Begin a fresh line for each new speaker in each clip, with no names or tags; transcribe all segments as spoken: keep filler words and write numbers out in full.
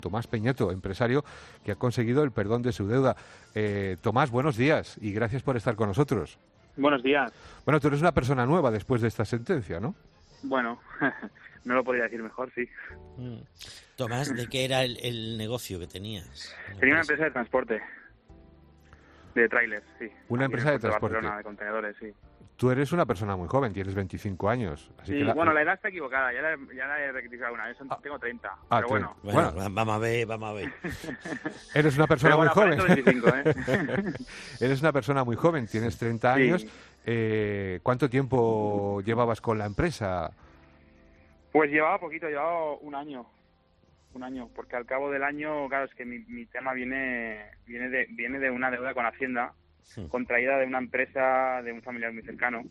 Tomás Peñeto, empresario que ha conseguido el perdón de su deuda. Eh, Tomás, buenos días y gracias por estar con nosotros.
Buenos días.
Bueno, tú eres una persona nueva después de esta sentencia, ¿no?
Bueno, no lo podría decir mejor, sí.
Mm. Tomás, ¿de qué era el, el negocio que tenías?
Tenía una empresa de transporte, de trailers, sí.
Una
Aquí
empresa
en
de
Puerto
transporte.
Barcelona, de contenedores, sí.
Tú eres una persona muy joven, tienes veinticinco años. Así
Sí,
que la...
bueno, la edad está equivocada, ya la, ya la he rectificado una vez, son-
Ah.
tengo treinta,
Ah,
pero bueno.
Bueno,
Bueno.
vamos a ver, vamos a ver.
Eres una persona
Pero bueno,
muy joven.
aparento veinticinco, ¿eh?
Eres una persona muy joven, tienes treinta
Sí.
años. Eh, ¿Cuánto tiempo llevabas con la empresa?
Pues llevaba poquito, llevaba un año, un año, porque al cabo del año, claro, es que mi, mi tema viene viene de viene de una deuda con Hacienda,
Sí.
contraída de una empresa de un familiar muy cercano.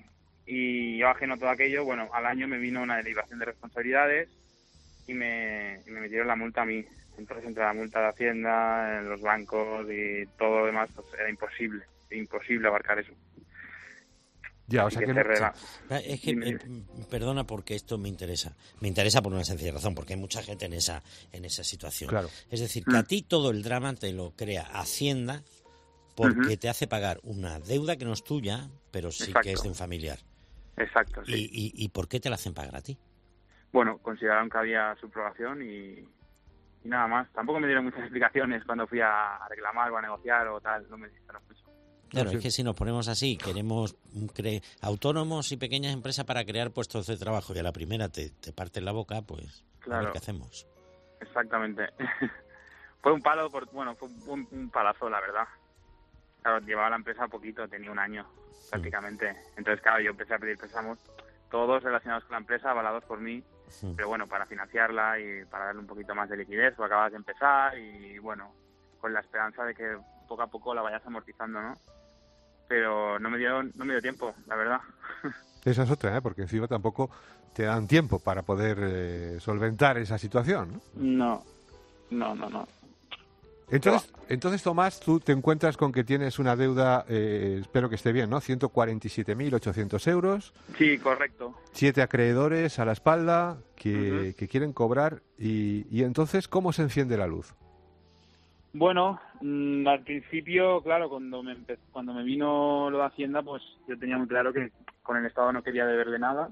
Y yo ajeno a todo aquello, bueno, al año me vino una derivación de responsabilidades y me, y me metieron la multa a mí. Entonces, entre la multa de Hacienda, los bancos y todo lo demás, pues era imposible, imposible abarcar eso.
Ya, o
Así
sea
que
que...
cerré la-
Es que,
Dime.
eh, perdona porque esto me interesa. Me interesa por una sencilla razón, porque hay mucha gente en esa en esa situación.
Claro.
Es decir, que a ti todo el drama te lo crea Hacienda porque
Ujú.
te hace pagar una deuda que no es tuya, pero sí
Exacto.
que es de un familiar.
Exacto,
¿Y,
sí.
y, y por qué te la hacen pagar a ti?
Bueno, consideraron que había subrogación y, y nada más. Tampoco me dieron muchas explicaciones cuando fui a reclamar o a negociar o tal, no me dijeron mucho.
Claro,
No, sí.
es que si nos ponemos así, queremos cre- autónomos y pequeñas empresas para crear puestos de trabajo y a la primera te, te parten la boca, pues a
Claro.
ver qué hacemos.
Exactamente. Fue un palo, por, bueno, fue un, un palazo, la verdad. Claro, llevaba la empresa poquito, tenía un año prácticamente. Entonces, claro, yo empecé a pedir préstamos, todos relacionados con la empresa, avalados por mí,
Mm.
pero bueno, para financiarla y para darle un poquito más de liquidez, porque acabas de empezar y bueno, con la esperanza de que poco a poco la vayas amortizando, ¿no? Pero no me dio, no me dio tiempo, la verdad.
Esa es otra, ¿eh? Porque encima tampoco te dan tiempo para poder eh, solventar esa situación, ¿no?
No, no, no, no.
Entonces, entonces, Tomás, tú te encuentras con que tienes una deuda, eh, espero que esté bien, ¿no? ciento cuarenta y siete mil ochocientos euros,
Sí, correcto.
siete acreedores a la espalda que,
Ujú.
que quieren cobrar y, y entonces, ¿cómo se enciende la luz?
Bueno, mmm, al principio, claro, cuando me empe- cuando me vino lo de Hacienda, pues yo tenía muy claro que con el Estado no quería deberle nada.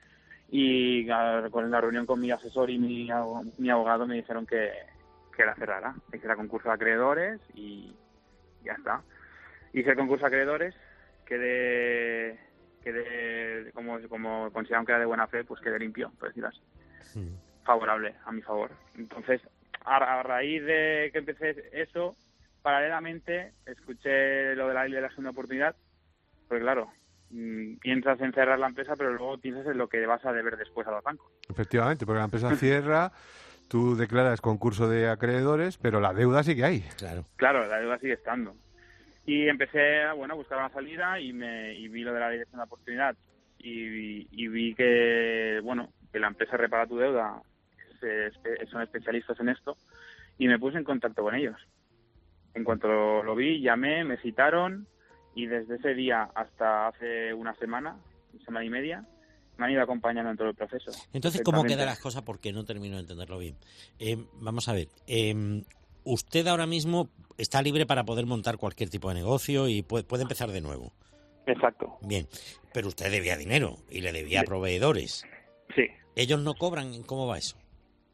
Y a- con la reunión con mi asesor y mi, abo- mi abogado me dijeron que, que la cerrara, que hiciera concurso de acreedores y ya está. Hice el concurso de acreedores, quedé, quedé como, como consideraron que era de buena fe, pues quedé limpio, por decirlo así.
Mm.
Favorable, a mi favor. Entonces, a, a raíz de que empecé eso, paralelamente escuché lo de la ley de la segunda oportunidad, porque claro, mm, piensas en cerrar la empresa, pero luego piensas en lo que vas a deber después a los bancos.
Efectivamente, porque la empresa cierra, tú declaras concurso de acreedores, pero la deuda sigue ahí.
Claro.
Claro, la deuda sigue estando. Y empecé a, bueno, a buscar una salida y me y vi lo de la ley de segunda oportunidad y, y vi que, bueno, que la empresa repara tu deuda, se, espe- son especialistas en esto, y me puse en contacto con ellos. En cuanto lo, lo vi, llamé, me citaron y desde ese día hasta hace una semana, semana y media, me han ido acompañando en todo el proceso.
Entonces, ¿cómo
Perfectamente.
quedan las cosas? Porque no termino de entenderlo bien. Eh, vamos a ver. Eh, usted ahora mismo está libre para poder montar cualquier tipo de negocio y puede, puede empezar de nuevo.
Exacto.
Bien. Pero usted debía dinero y le debía a
Sí.
proveedores.
Sí.
¿Ellos no cobran? ¿Cómo va eso?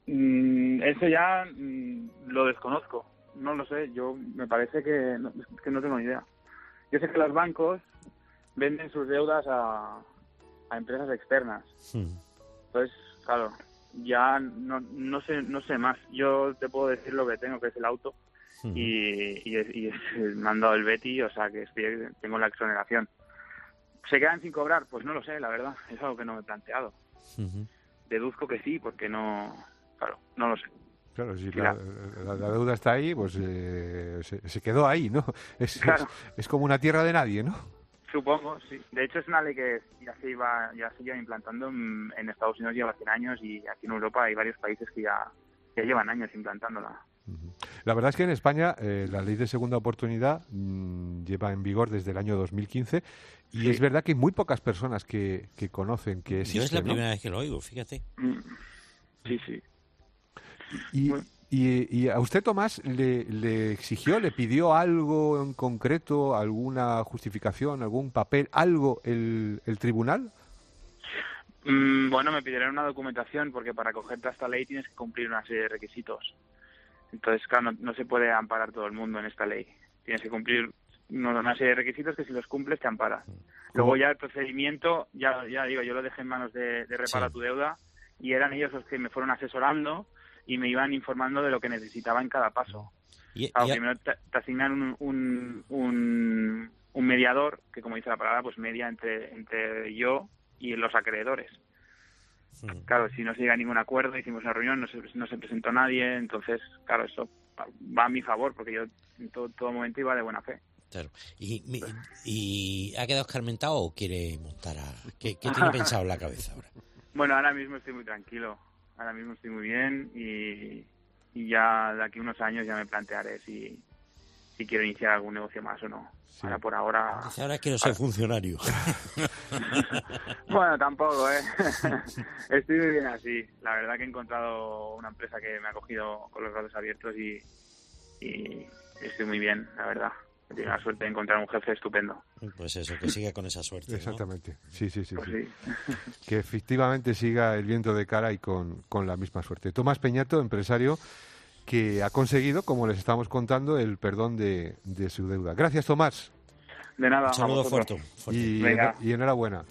Mm, eso ya mm, lo desconozco. No lo sé. Yo me parece que no, es que no tengo ni idea. Yo sé que los bancos venden sus deudas a, a empresas externas.
Hmm.
Entonces, claro, ya no, no sé no sé más. Yo te puedo decir lo que tengo, que es el auto.
Hmm.
Y, y, es- y es- me han dado el Betty, o sea que estoy, tengo la exoneración. ¿Se quedan sin cobrar? Pues no lo sé, la verdad. Es algo que no me he planteado.
Ujú.
Deduzco que sí, porque no... Claro, no lo sé.
Claro, si
Sí,
la,
la-
la- la deuda está ahí, pues eh, se, se quedó ahí, ¿no? Es,
Claro.
es, es como una tierra de nadie, ¿no?
Supongo, sí. De hecho, es una ley que ya se iba ya se lleva implantando en, en Estados Unidos, lleva cien años, y aquí en Europa hay varios países que ya, ya llevan años implantándola.
Ujú. La verdad es que en España eh, la ley de segunda oportunidad mmm, lleva en vigor desde el año dos mil quince y
Sí.
es verdad que hay muy pocas personas que, que conocen que existe,
Yo es la
¿no?
primera vez que lo oigo, fíjate.
Mm. Sí, sí.
Y,
Bueno.
¿Y, y a usted, Tomás, le, le exigió, le pidió algo en concreto, alguna justificación, algún papel, algo el, el tribunal?
Mm, bueno, me pidieron una documentación porque para acogerte a esta ley tienes que cumplir una serie de requisitos. Entonces, claro, no, no se puede amparar todo el mundo en esta ley. Tienes que cumplir una, una serie de requisitos que si los cumples te amparas. Luego ya el procedimiento, ya ya digo, yo lo dejé en manos de, de Repara
Sí.
tu Deuda y eran ellos los que me fueron asesorando y me iban informando de lo que necesitaba en cada paso.
Y,
Claro,
y-
primero te, te asignan un, un, un, un mediador, que como dice la palabra, pues media entre, entre yo y los acreedores.
Mm.
Claro, si no se llega a ningún acuerdo, hicimos una reunión, no se, no se presentó nadie, entonces, claro, eso va a mi favor, porque yo en todo, todo momento iba de buena fe.
Claro. ¿Y, mi- y ha quedado escarmentado o quiere montar a...? ¿Qué, qué tiene pensado en la cabeza ahora?
Bueno, ahora mismo estoy muy tranquilo, ahora mismo estoy muy bien y, y ya de aquí a unos años ya me plantearé si, si quiero iniciar algún negocio más o no.
Sí.
Ahora por ahora...
Dice, ahora quiero ser funcionario.
Bueno, tampoco, ¿eh? Estoy muy bien así. La verdad que he encontrado una empresa que me ha cogido con los brazos abiertos y, y estoy muy bien, la verdad. He tenido la suerte de encontrar un jefe estupendo.
Pues eso, que siga con esa suerte, ¿no?
Exactamente, sí, sí, sí,
Pues
sí.
sí.
Que efectivamente siga el viento de cara y con, con la misma suerte. Tomás Peñato, empresario, que ha conseguido, como les estamos contando, el perdón de, de su deuda. Gracias, Tomás,
De nada,
Un
a
saludo
vosotros.
fuerte. fuerte.
y,
Venga.
y enhorabuena.